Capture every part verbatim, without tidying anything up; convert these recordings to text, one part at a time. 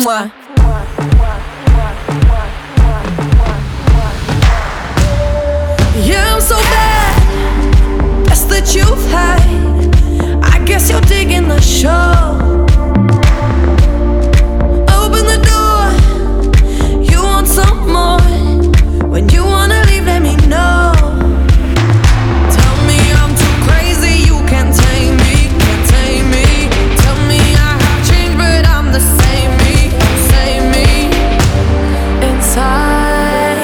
Mwah. Yeah, I'm so bad. That's the truth, hide. I guess you're digging the show. Open the door. You want some more. When you wanna leave, let me know. Tell me I'm too crazy, you can't tame me, can't tame me. Tell me I have changed, but I'm the same me, same me inside.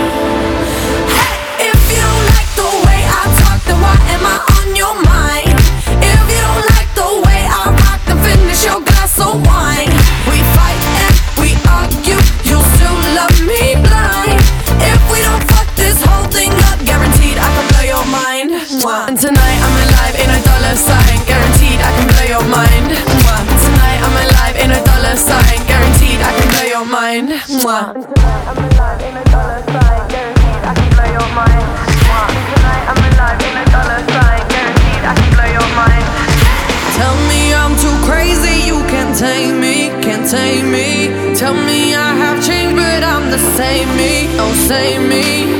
Hey, if you don't like the way I talk, then why am I on your mind? If you don't like the way I rock, then finish your glass of wine. We fight and we argue, you'll still love me blind. If we don't fuck this whole thing up, guaranteed I can blow your mind. Mwah. And tonight I'm alive in a dollar sign, guaranteed I can blow your mind. Mwah. And tonight I'm alive in a dollar sign, guaranteed I can blow your mind. Mwah. And tonight I'm alive in a dollar sign, guaranteed I can blow your mind. Mwah. And tonight I'm alive in a dollar sign, guaranteed I can blow your mind. Tell me I'm too crazy, you can't tame me, can't tame me. Tell me I have changed, but I'm the same me, oh same me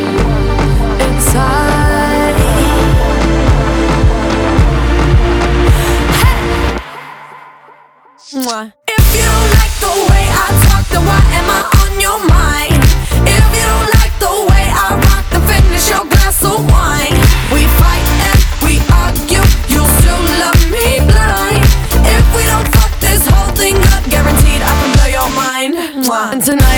inside. Hey! Mwah. If you don't like the way I talk, then why am I on your mind? If you don't like the way I rock, then finish your glass of wine. We fight and we argue, you still love me blind. If we don't fuck this whole thing up, guaranteed I can blow your mind. Mwah. And tonight